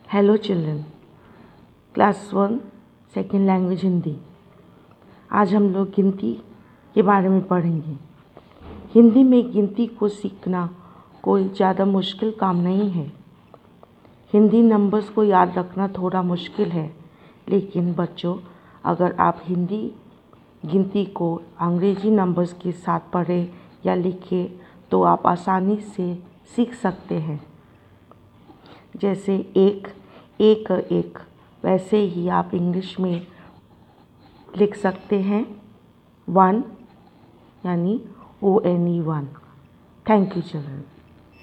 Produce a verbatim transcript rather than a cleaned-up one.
Hello children, class one second language Hindi. आज हम लोग गिनती के बारे में पढ़ेंगे। हिंदी में गिनती को सीखना कोई ज़्यादा मुश्किल काम नहीं है। हिंदी नंबर्स को याद रखना थोड़ा मुश्किल है, लेकिन बच्चों, अगर आप हिंदी गिनती को अंग्रेजी नंबर्स के साथ पढ़ें या लिखें तो आप आसानी से सीख सकते हैं। जैसे एक एक एक, वैसे ही आप इंग्लिश में लिख सकते हैं वन, यानी O N E one. Thank you children.